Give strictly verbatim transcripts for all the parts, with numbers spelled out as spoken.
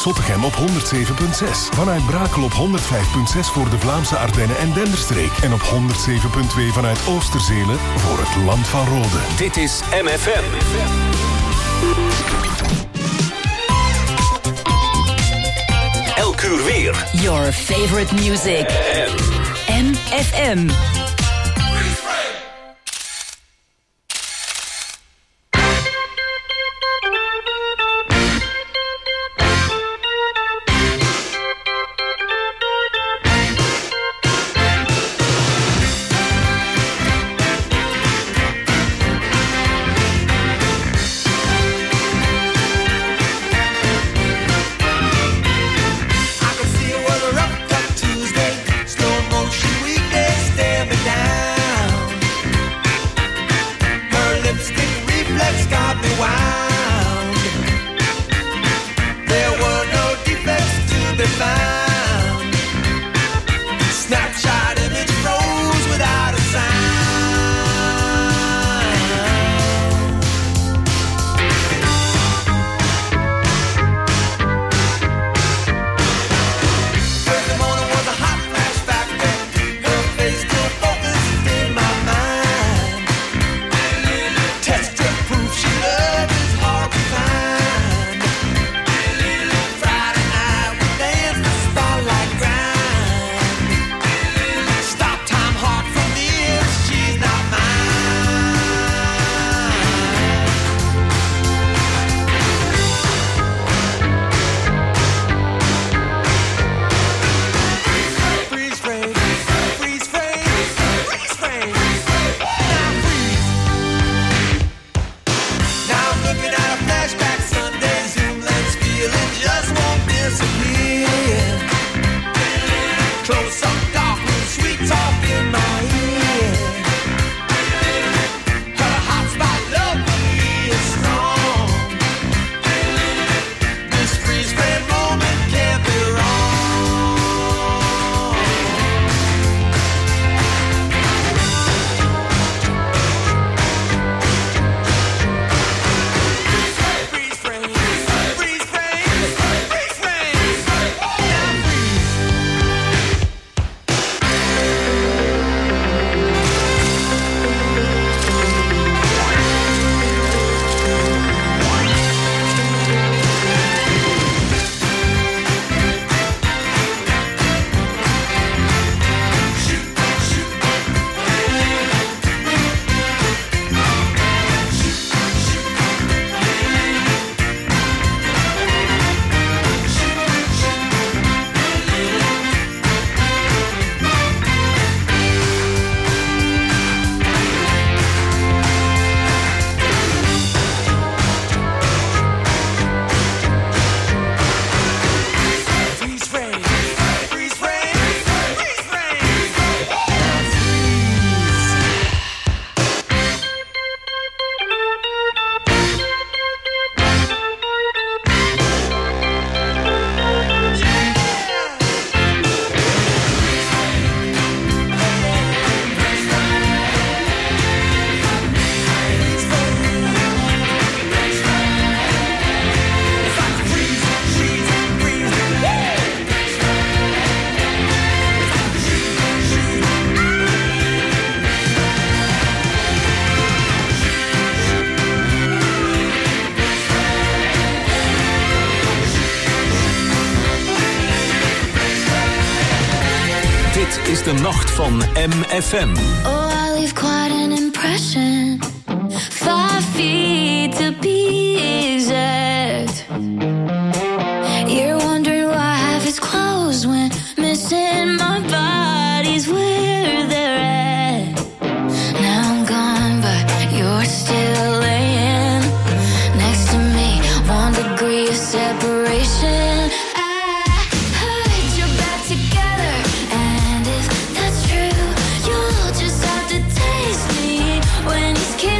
Zottegem op honderd zeven komma zes. Vanuit Brakel op honderd vijf komma zes voor de Vlaamse Ardennen en Denderstreek. En op honderd zeven komma twee vanuit Oosterzelen voor het Land van Rode. Dit is M F M. Elk uur weer. Your favorite music. M F M. is de nacht van M F M. Oh, I leave quite an impression. Five feet to be exact. You're wondering why half is closed when missing my body's where they're at. Now I'm gone, but you're still laying next to me. One degree of separation. When he's kissing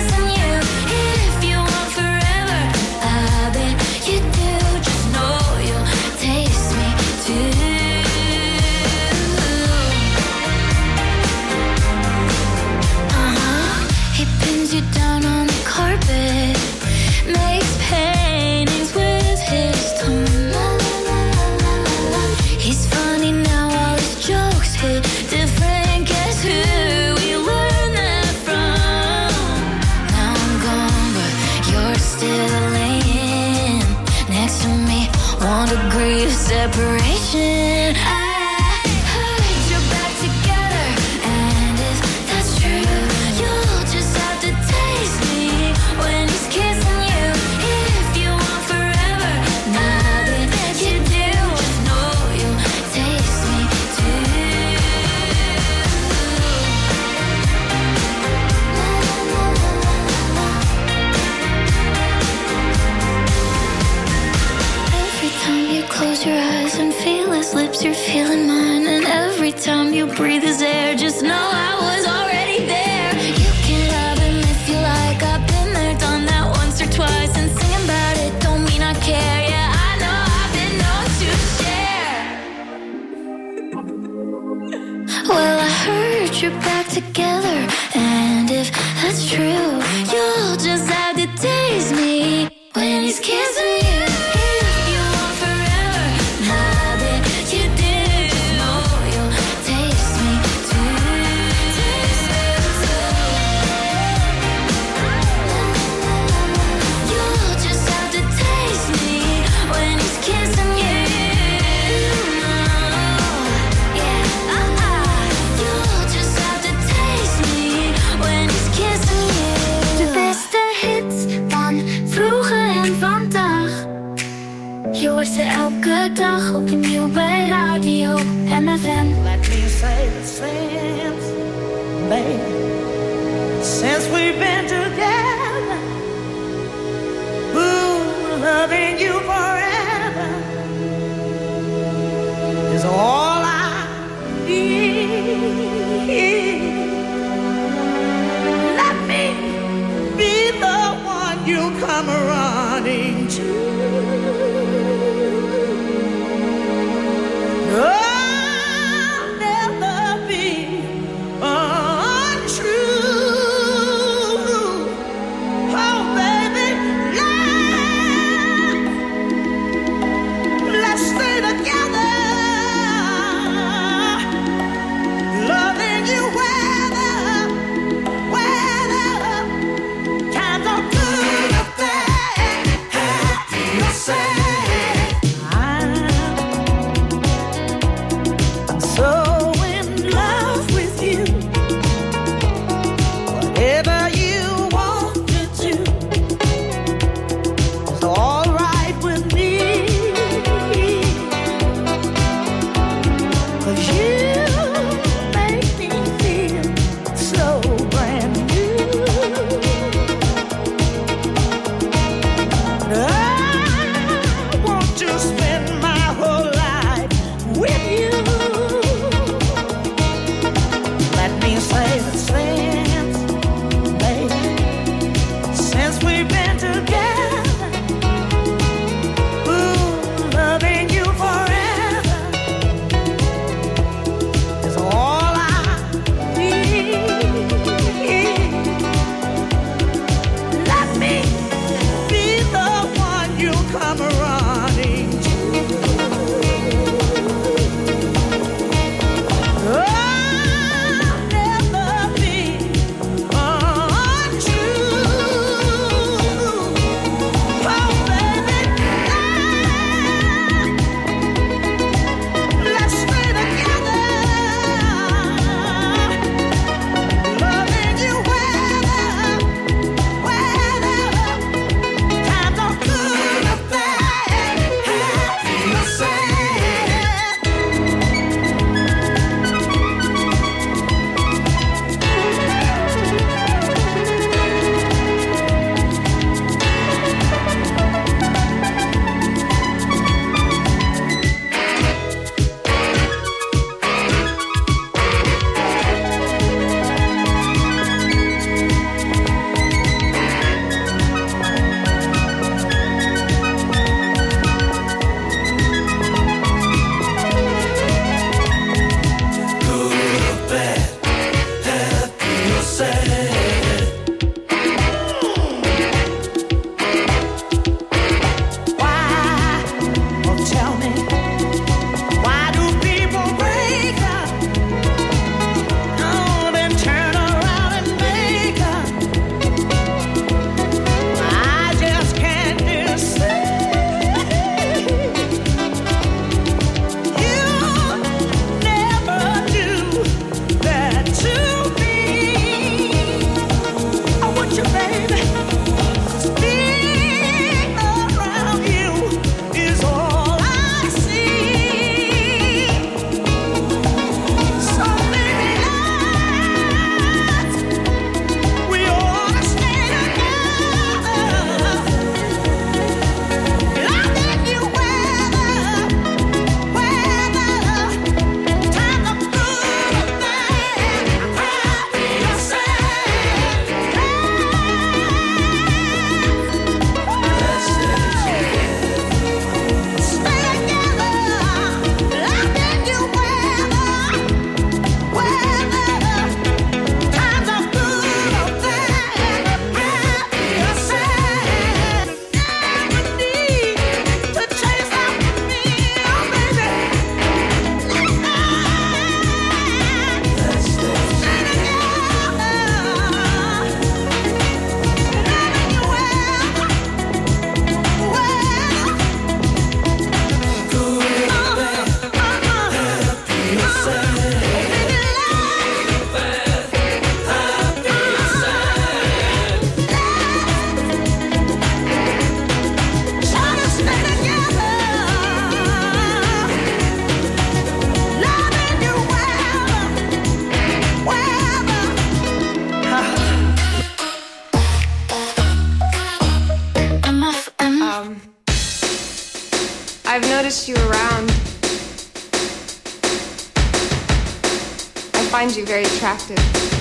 separation. I heard you're back together, and if that's true, you'll just have to taste me when he's kissing you. If you want forever, nothing that you do, just know you'll taste me too. Every time you close your eyes and feel his lips, you're feeling mine. And every time you breathe his air, just know I was already there. You can love him if you like. I've been there, done that once or twice. And singing about it don't mean I care. Yeah, I know I've been known to share. Well, I heard you're back together, and if that's true, you'll just have to taste me when he's kissing you. If you want forever, nothing you do, just know you'll taste me too. Taste me too. You'll just have to taste me when he's kissing you. Yeah, uh-uh. You'll just have to taste me when he's kissing you. De beste hits van vroeger en vandaag. Je hoort ze elke dag opnieuw bij Radio M F M. Let me say the since, baby, since we've been together, ooh, loving you forever is all I need. Let me be the one you come running to. I'll never be untrue. Oh, baby, let's, let's stay together. Loving you weather, weather. Times are good up there. Happy or sad. So in love with you, whatever you want to do is all right with me. 'Cause you make me feel so brand new. I want to spend my whole life with you. Let me say the since, baby, since we've been together, ooh, loving you forever is all I need. Let me be the one you come running to. I'll never be untrue. noticed you around. I find you very attractive.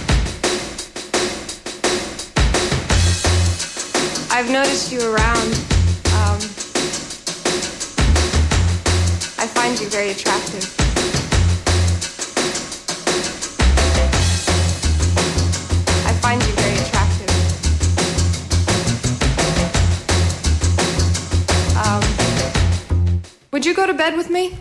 I've noticed you around. Um, I find you very attractive. I find you very attractive. Um, would you go to bed with me?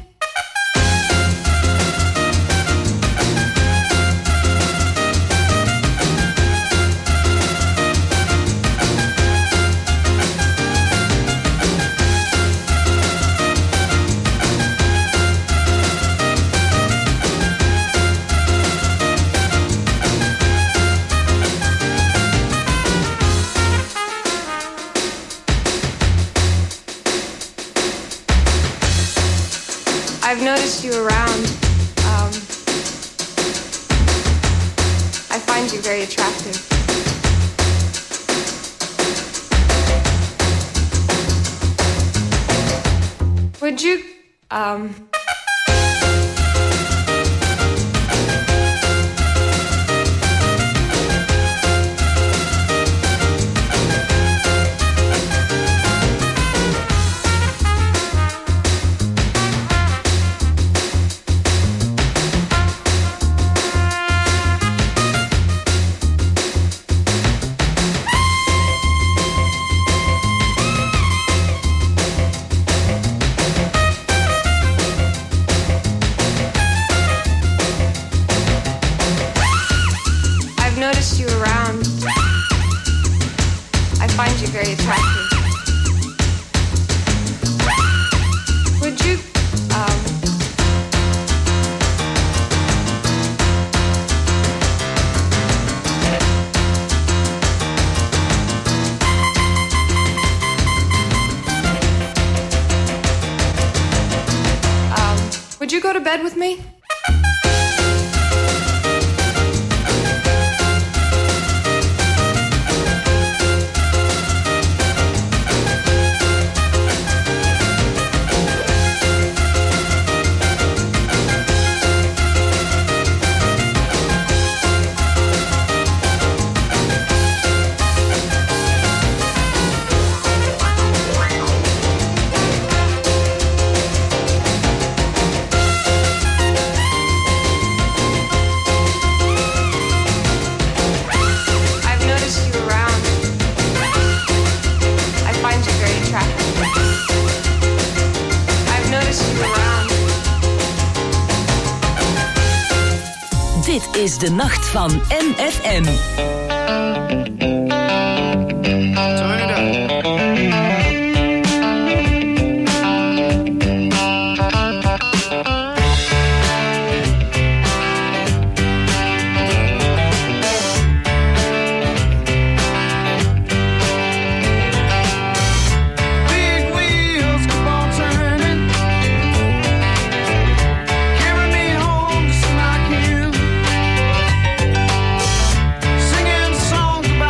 I've noticed you around. Um, I find you very attractive. Would you, um... very attractive. Would you, um... um, would you go to bed with me? Dit is de nacht van M F M. Singing songs about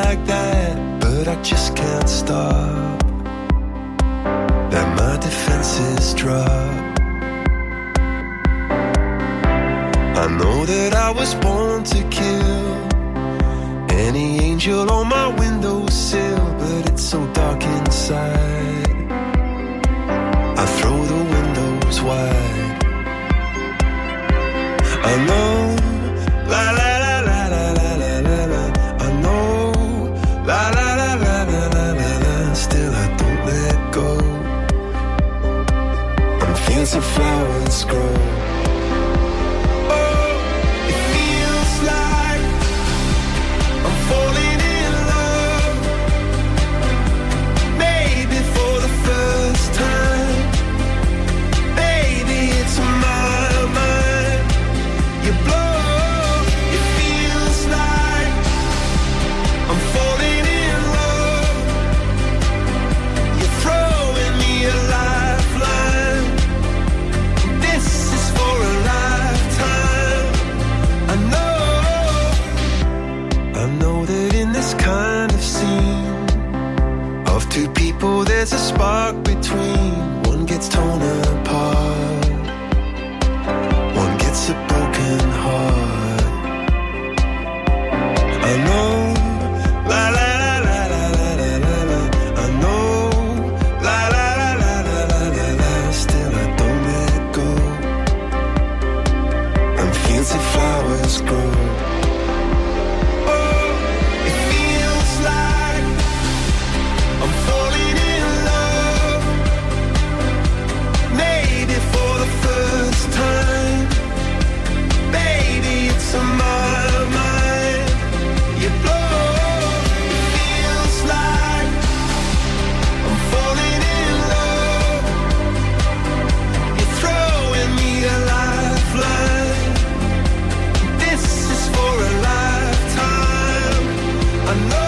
like that, but I just can't stop. That my defenses drop. I know that I was born to kill any angel on my windowsill, but it's so dark inside. I throw the windows wide. I know, la la la la la la la la la. I know, la la la la la la la la. Still I don't let go. I'm fields of flowers grow. Oh, it feels like I'm falling in love. Maybe for the first time. Baby, it's my mind. You blow. It feels like I'm falling in love. You're throwing me a lifeline. This is for a lifetime. I know, I know that in this kind of scene of two people there's a spark between. One gets torn apart, one gets a broken heart. I know, la la la la la la la la la. I know, la la la la la la la la. Still I don't let go. And fields of flowers grow. Oh, it feels like I'm falling in love. Maybe for the first time. Baby, it's on my mind. You blow. It feels like I'm falling in love. You're throwing me a lifeline. This is for a lifetime. I know.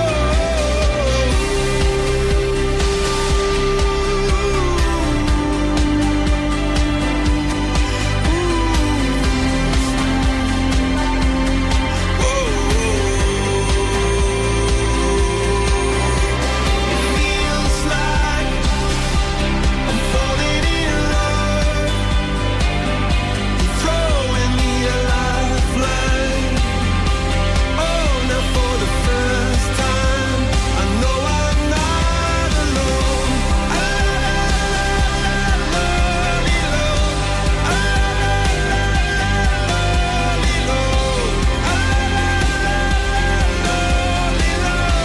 Feels like I'm falling in love. You're throwing me a lifeline. Oh, now for the first time, I know I'm not alone. I love you, Lord. I love you, Lord. I love you,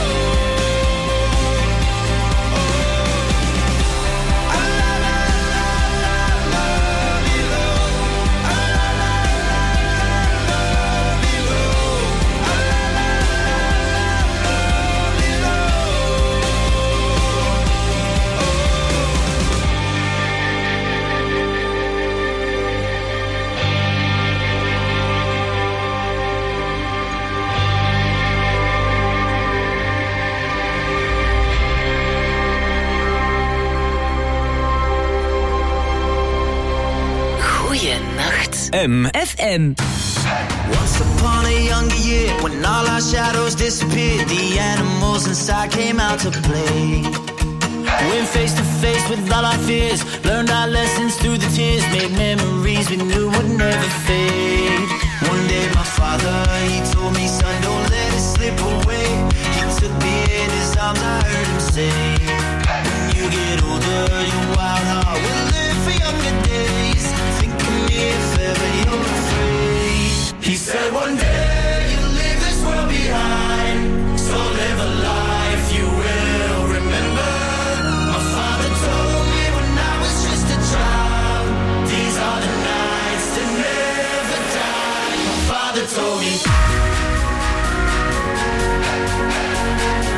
Goeienacht. M. F M. Once upon a younger year, when all our shadows disappeared, the animals inside came out to play. Went face to face with all our fears, learned our lessons through the tears, made memories we knew would never fade. One day my father, he told me, son, don't let it slip away. He took me in his arms, I heard him say, when you get older, your wild heart will live for younger days. Think of me if ever you're afraid. He said one day you'll leave this world behind, so live a life you will remember. My father told me when I was just a child, these are the nights that never die. My father told me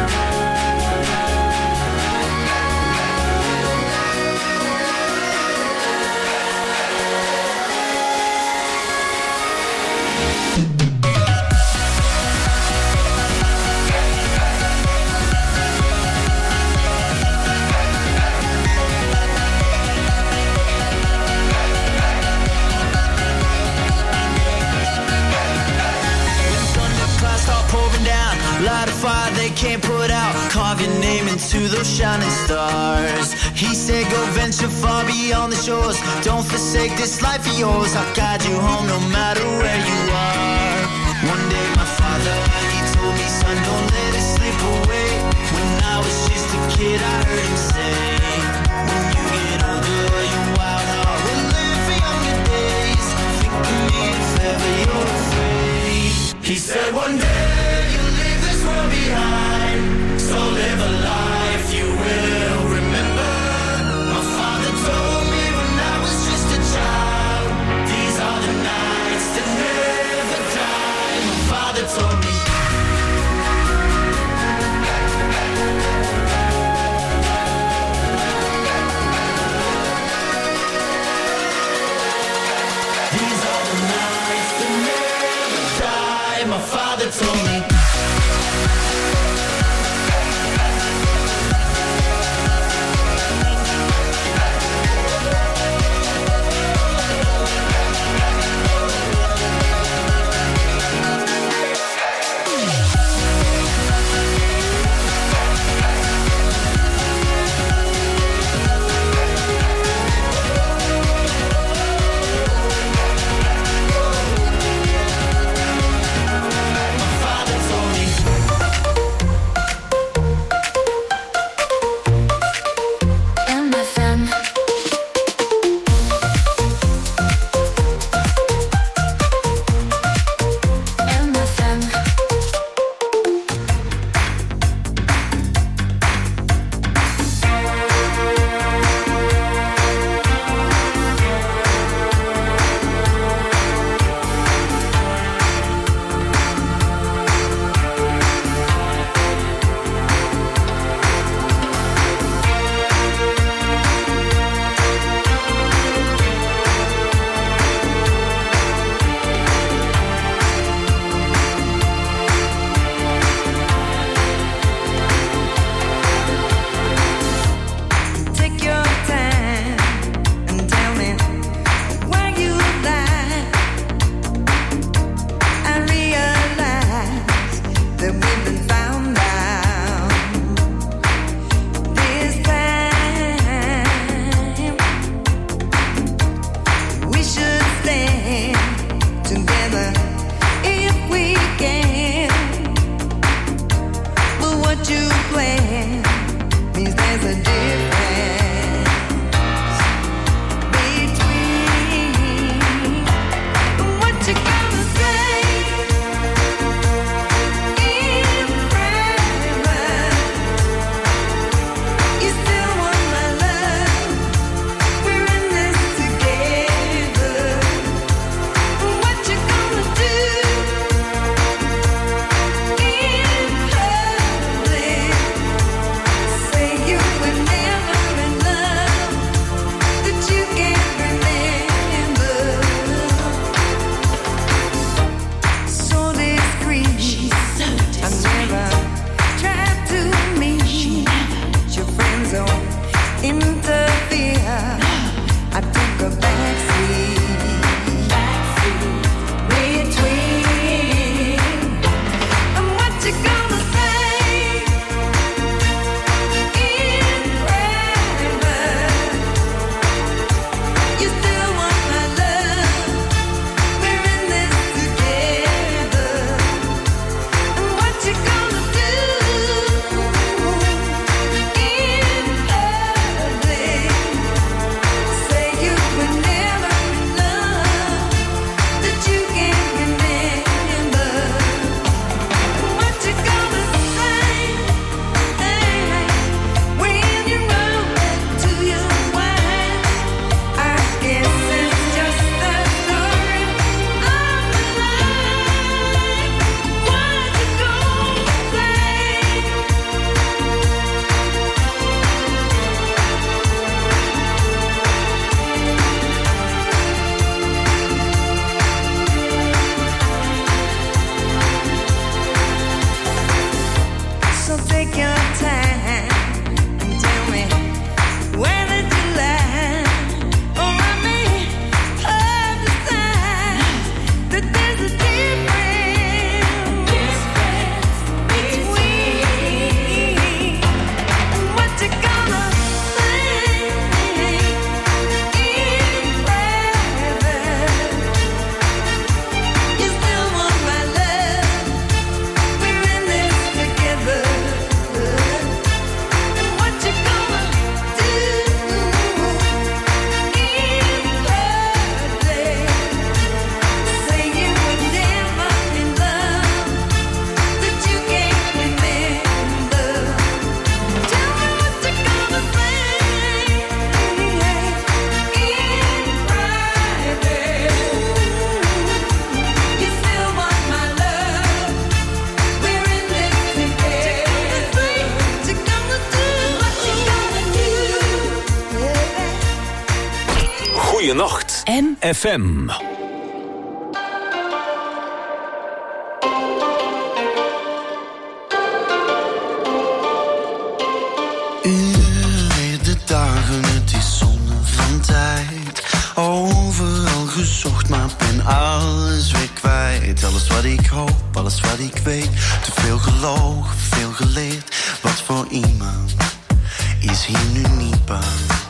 put out, carve your name into those shining stars. He said go venture far beyond the shores, don't forsake this life of yours, I'll guide you home no matter where you are. One day my father, he told me, son, don't let it slip away. When I was just a kid I heard him say, when you get older your wild heart will live for younger days. Think of me if ever you're afraid. He said one day you'll leave this world behind, so live a life you will remember. My father told me when I was just a child, these are the nights that never die. My father told me. Goeienacht. M F M. Uur de dagen, het is zonde van tijd. Overal gezocht, maar ben alles weer kwijt. Alles wat ik hoop, alles wat ik weet. Te veel gelogen, veel geleerd. Wat voor iemand is hier nu niet bang?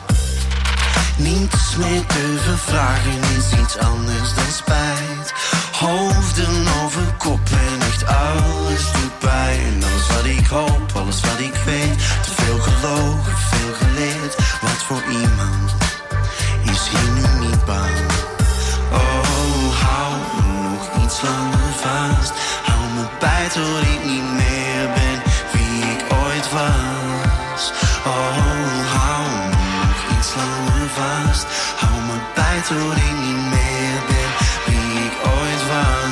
Niets meer durven vragen is iets anders dan spijt. Hoofden over kop en echt alles doet pijn. Alles wat ik hoop, alles wat ik weet. Te veel gelogen, veel geleerd. Wat voor iemand is hier nu niet bang? Oh, hou me nog iets langer vast. Hou me bij tot ik niet meer ben wie ik ooit was. Oh, hou me nog iets langer vast. Hou me bij tot ik niet meer ben wie ik ooit was.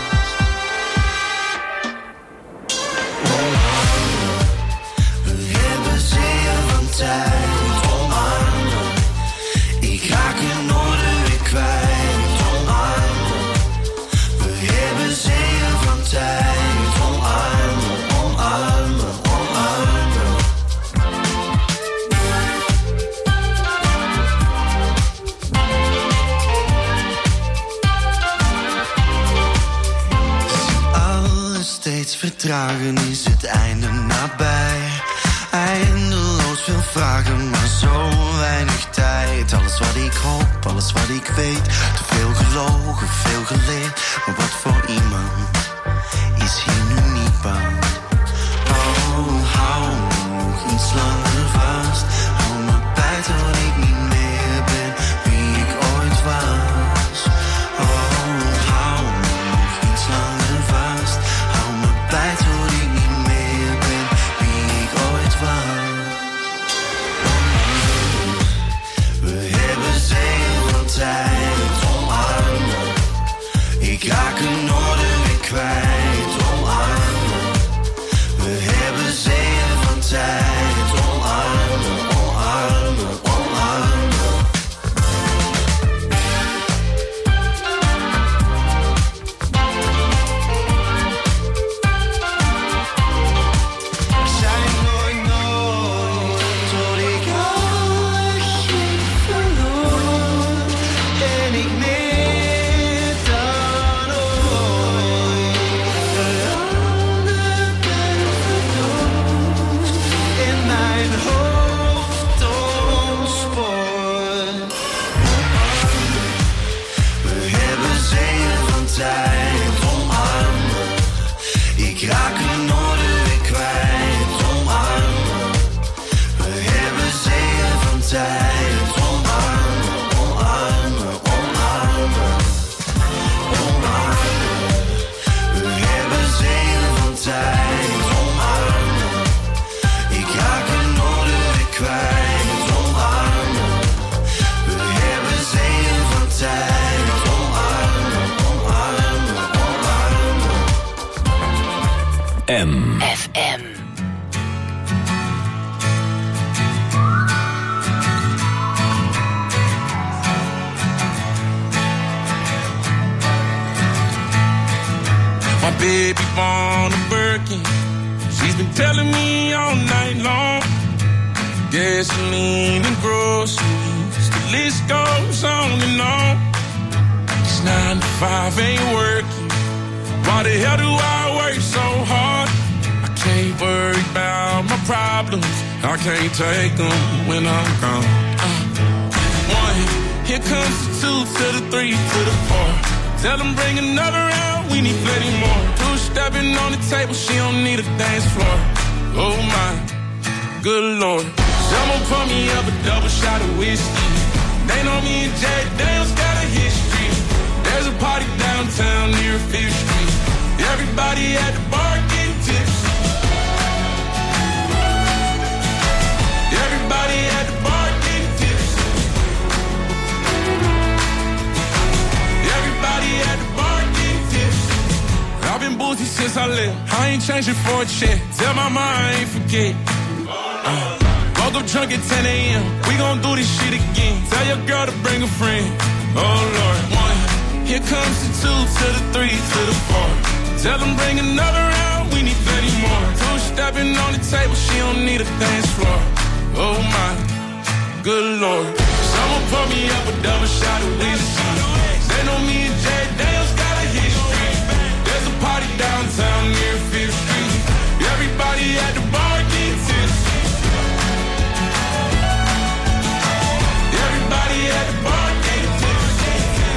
Oh, we hebben zeer van tijd, omarmen. Ik raak het nooit weer kwijt, omarmen. We hebben zeer van tijd, omarmen, omarmen, omarmen. Alles steeds vertragen, is het einde nabij. Eindeloos veel vragen, maar zo weinig tijd. Alles wat ik hoop, alles wat ik weet. Te veel gelogen, veel geleerd. Maar wat voor iemand is hier nu niet bang? Oh, hou me nog iets langer vast. Hou me bij tot ik niet meer ben wie ik ooit was. Oh, hou me nog iets langer vast. Hou me bij tot ik niet meer ben wie ik ooit was. We hebben zeer veel tijd, omarmen. Ik raak het nooit weer kwijt, omarmen. We hebben zeer veel tijd, omarmen, omarmen, omarmen. Zei nooit, nooit, tot ik alles ging verloren. En ik meer dan ooit veranderd ben, verdoofd in mijn hoofd ontspoord. We hebben zeer van tijd, omarmen. Ik raak het nooit weer kwijt, omarmen. We hebben zeer van tijd, omarmen, omarmen, omarmen, omarmen. We hebben zeer van tijd, omarmen. Ik raak het nooit weer kwijt, omarmen. We hebben zeer van tijd, omarmen, omarmen, omarmen. M. F M. My baby born a Birkin. She's been telling me all night long. Gasoline and groceries, the list goes on and on. It's nine to five ain't working. Why the hell do I work so hard? I can't worry about my problems. I can't take them when I'm gone. Uh, one, here comes the two to the three to the four. Tell them bring another round, we need plenty more. Two stepping on the table, she don't need a dance floor. Oh my, good lord. Someone pour me up a double shot of whiskey. They know me and Jack Daniels got a history. There's a party downtown near Fifth Street. Everybody at the bar getting tipsy. Everybody at the bar getting tipsy. Everybody at the bar getting tipsy. I've been boozy since I left. I ain't changing for a check. Tell my mind I ain't forget. Uh, go Woke up drunk at ten a.m. We gon' do this shit again. Tell your girl to bring a friend. Oh Lord, one. Here comes the two to the three to the four. Tell them bring another round. We need thirty more. Two stepping on the table. She don't need a dance floor. Oh my, good Lord. Someone pour me up a double shot of whiskey. They know me and Jay Daniels got a history. There's a party downtown near Fifth Street. Everybody at the bar get tipsy. Everybody at the bar get tipsy.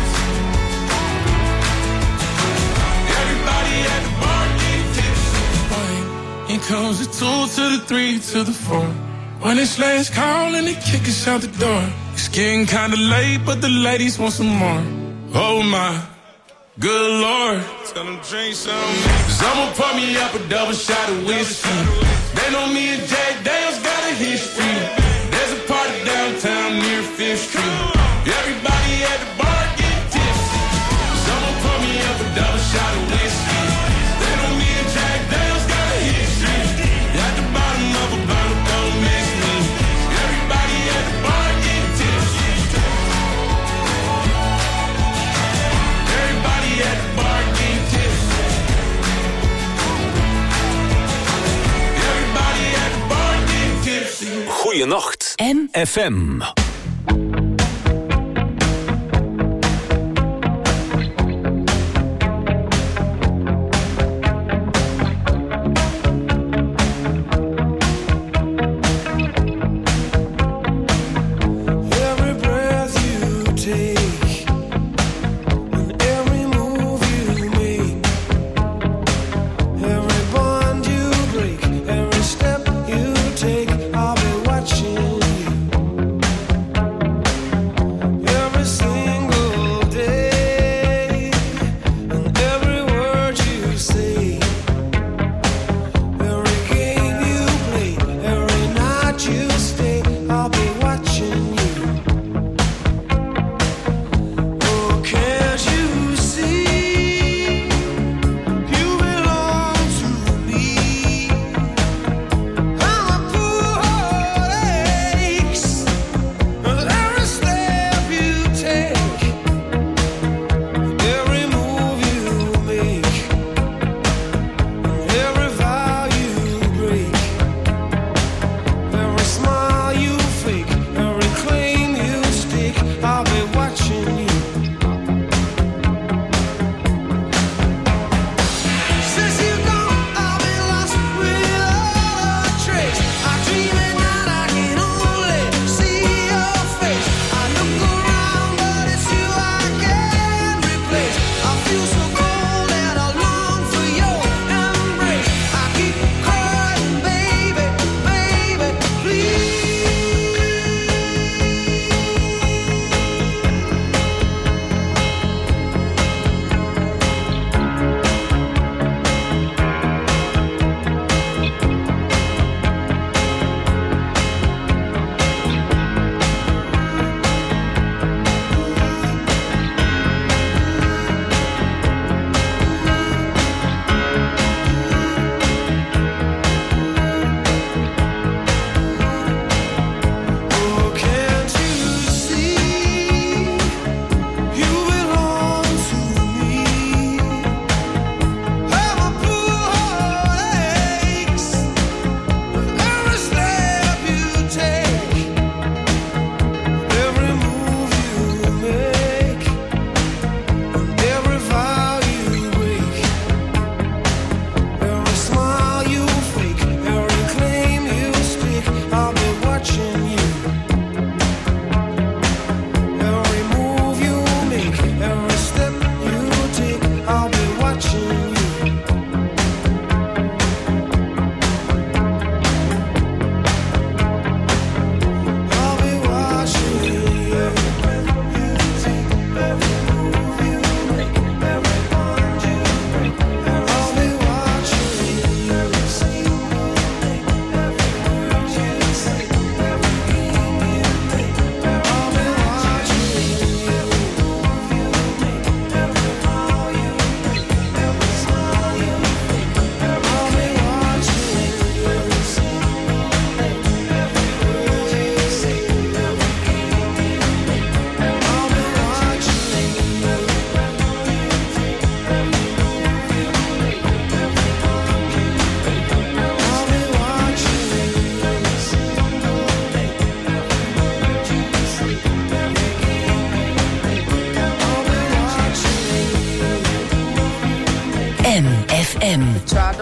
Everybody at the bar get tipsy. Here comes the two to the three to the four. When it's last call and they kick us out the door. It's getting kinda late, but the ladies want some more. Oh my, good Lord. Tell them drink some. Someone pour me up a double shot of whiskey. They know me and Jay Daniels got a history. There's a party downtown near Fifth Street. Everybody at the bar get tipsy. Someone pour me up a double shot of whiskey. They know me and Jay Daniels got a history. At the bottom of a bottle, don't miss me. Everybody at the bar get tipsy. Everybody at the bar get tipsy. Everybody at the bar get tipsy. Goeienacht. M F M.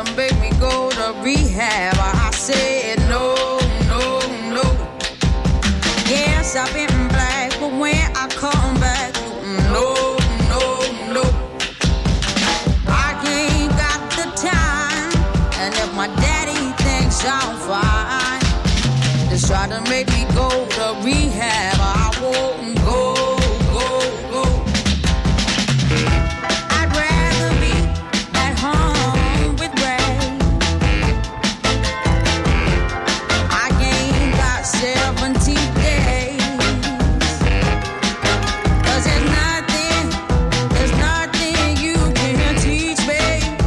to make me go to rehab. I said no, no, no. Yes, I've been black, but when I come back, no, no, no. I ain't got the time, and if my daddy thinks I'm fine, just try to make me go to rehab. I won't go, go, go. I'd rather be at home with Ray. I ain't got seventy days. 'Cause there's nothing, there's nothing you can teach me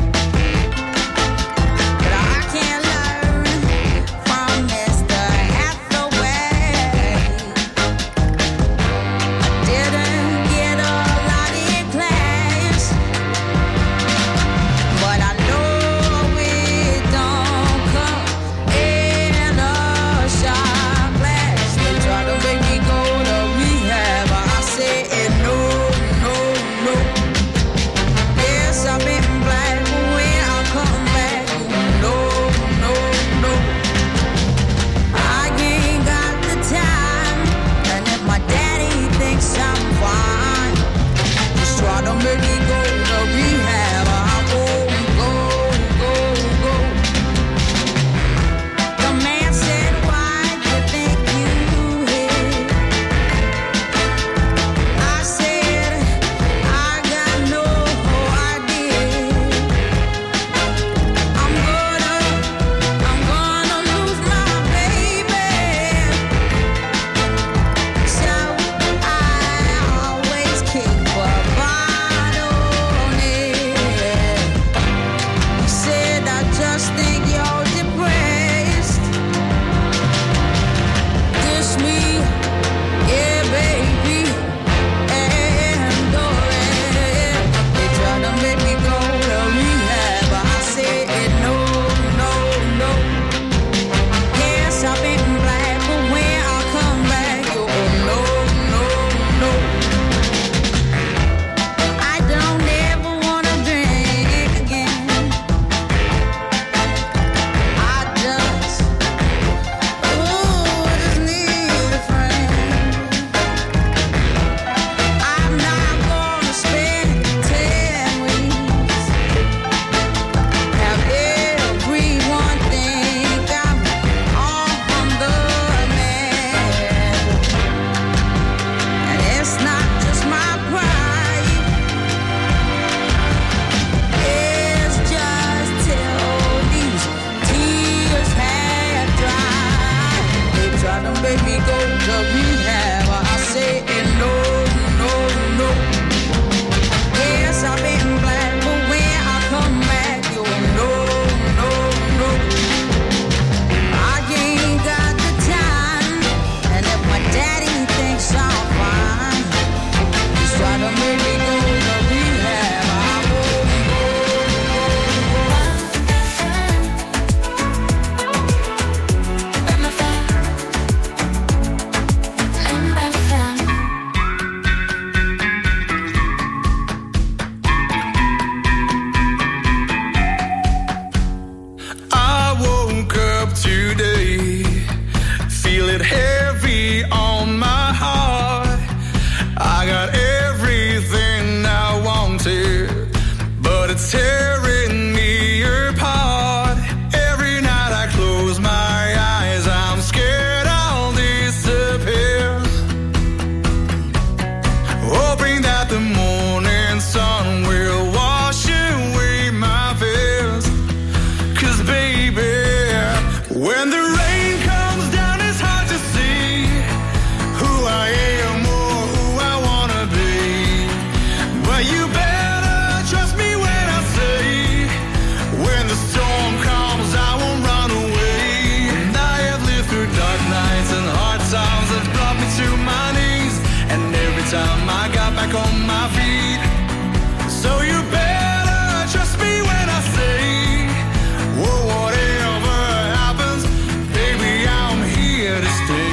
that I can't learn from Mister Hathaway. Didn't get a lot in class, but I know it don't come in a shot glass. They try to make me go to rehab. I said no, no, no. Yes, I've been black, but when I come back, no, no, no. I ain't got the time, and if my daddy thinks I'm fine, just try to make me go to rehab. I won't go, go, go. The man said, why do you think you hit? I said, I got no idea. I'm gonna, I'm gonna lose my baby. So I always keep a bottle on it. He said, I just think you're depressed. Kiss me, yeah, baby, and go ahead. They try to make me go to rehab. I said no, no, no. Yes, I've been black, but when I come back, you no, no, no. I don't ever wanna drink again. I just, ooh, just need a friend. I'm not gonna spend ten weeks. Have everyone think I'm on the man. And it's not just my pride. It's just till these tears have dried. They try to make me go to rehab. I say no, no, no. Yes, I've been black, but when I come back, you no, no, no. I ain't got the time, and if my daddy thinks I'm fine, just try to make me go to rehab. I won't go, I woke up today, feel it heavy on my heart. I got everything I wanted, but it's tearing me apart. Every night I close my eyes, I'm scared I'll disappear. Hoping that the morning sun will wash away my fears. 'Cause baby, when the rain comes down, it's hard to see who I am or who I wanna be. But you better trust me when I say, when the storm comes, I won't run away. And I have lived through dark nights and hard times that brought me to my knees. And every time I got back on my feet. So you better trust me when I say, whoa, whatever happens, baby, I'm here to stay.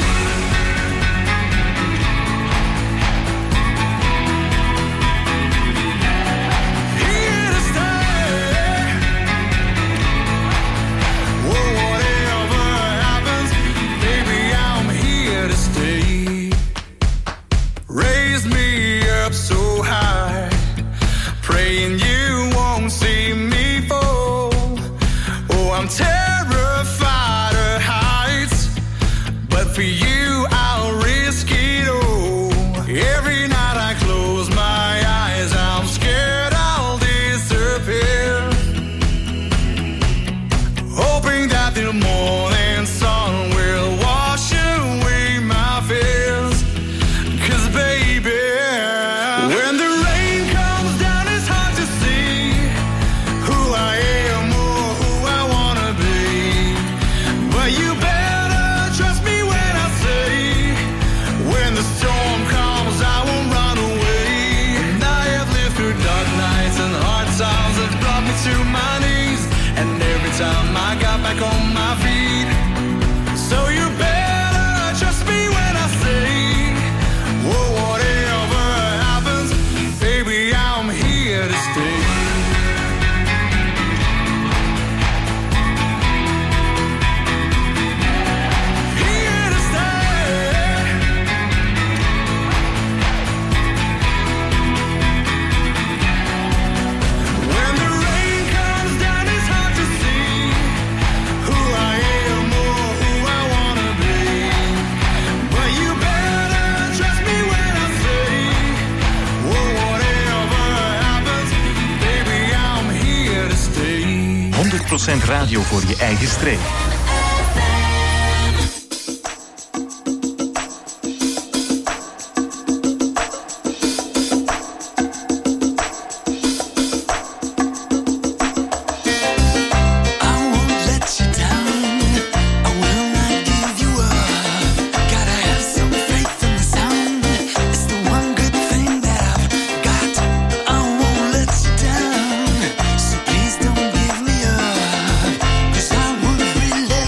Here to stay. for you, I'll risk it all. Every night I close my eyes, I'm scared I'll disappear. Hoping that the morning sun will wash away my fears. 'Cause baby, when the rain comes down, it's hard to see who I am or who I wanna be. But you better trust me when I say, when the storm comes, I won't run away. And I have lived through dark nights and hard times that brought me to my knees. And every time I got back on my feet. So you better trust me when I say, whoa, whatever happens, baby, I'm here to stay. Here to stay. When the rain comes down, it's hard to see who I am or who I wanna be. But you better trust me when I say, whoa, whatever happens, baby, I'm here to stay. honderd procent radio voor je eigen streek. I won't let you down. I will not give you up. Gotta have some faith in the sound. It's the one good thing that I've got. I won't let you down. So please don't give me up. 'Cause I would really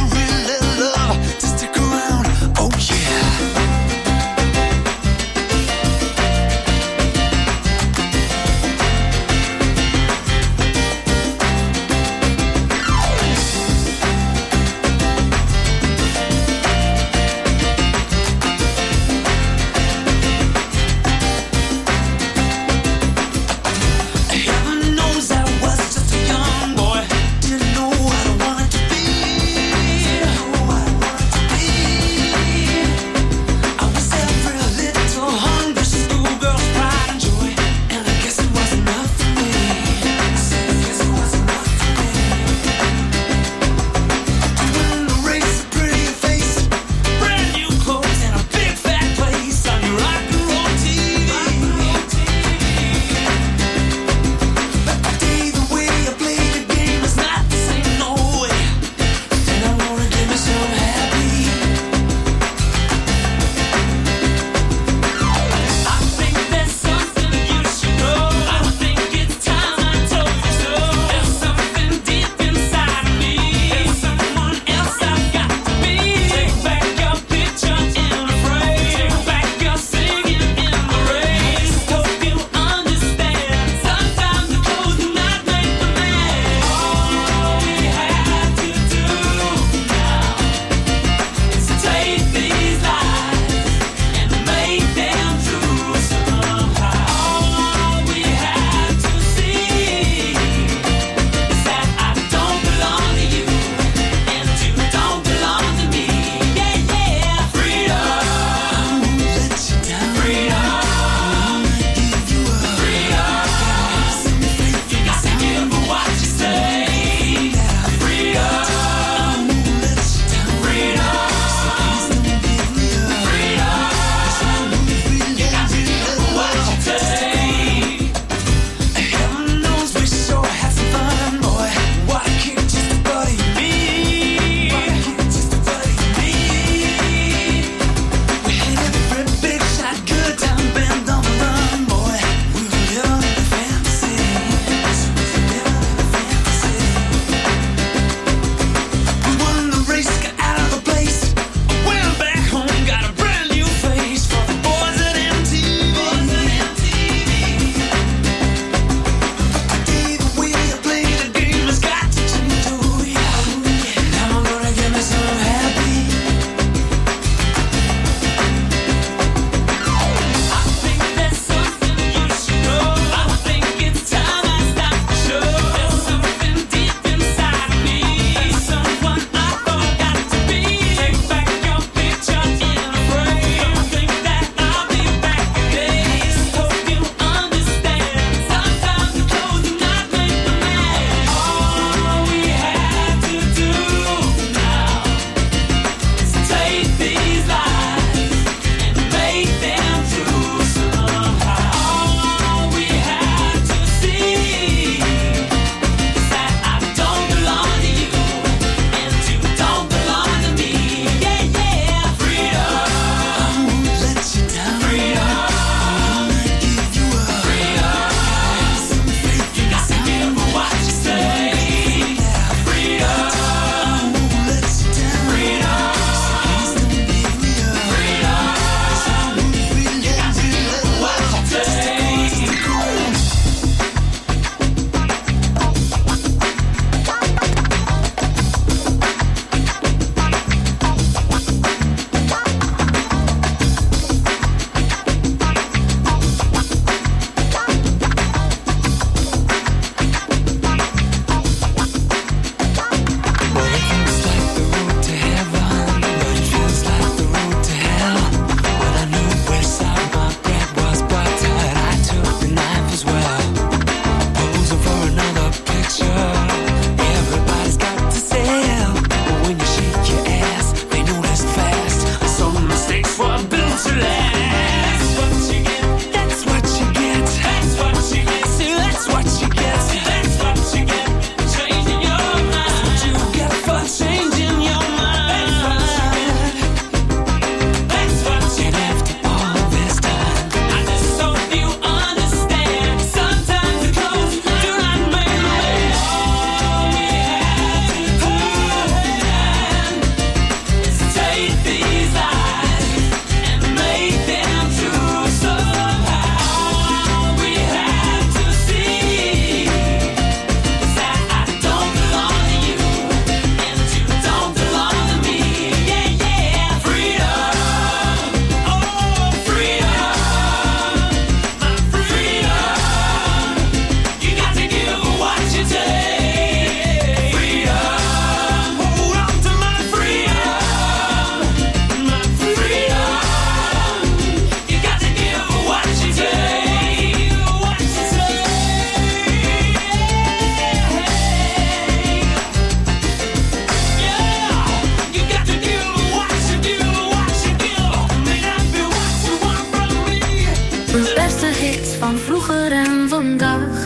vroeger en vandaag.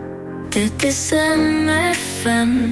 Dit is M F M.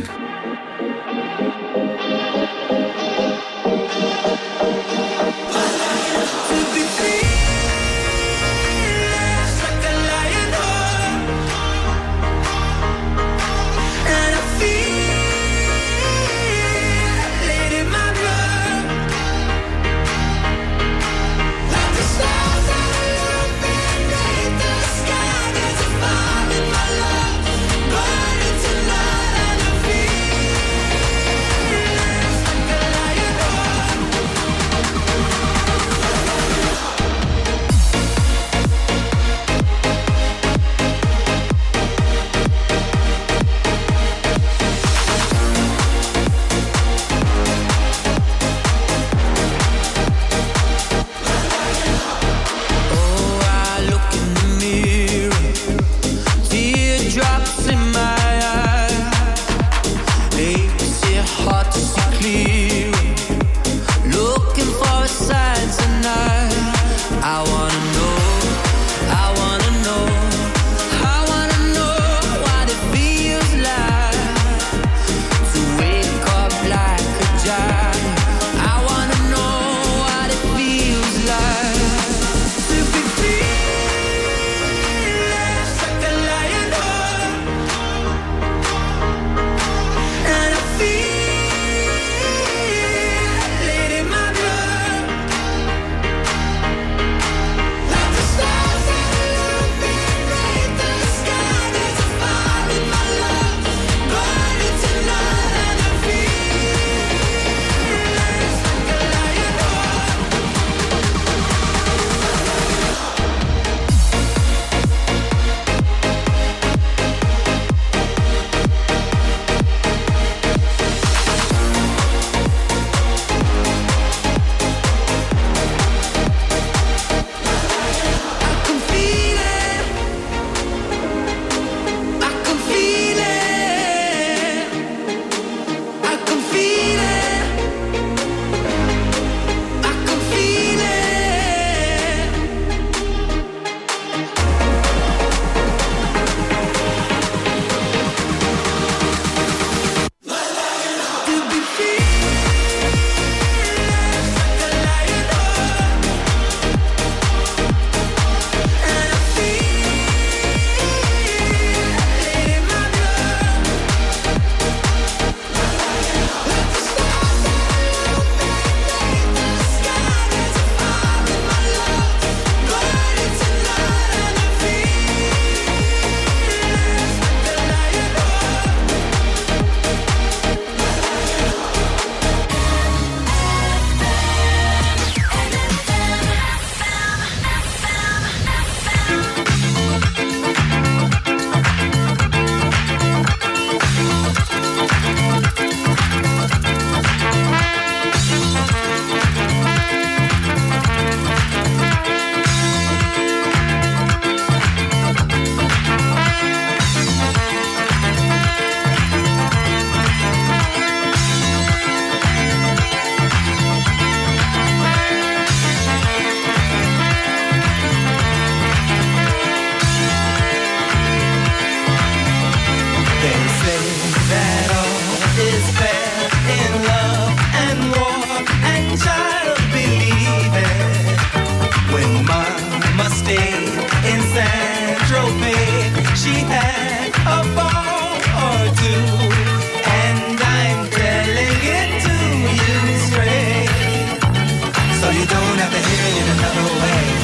You don't have to hear it in another way.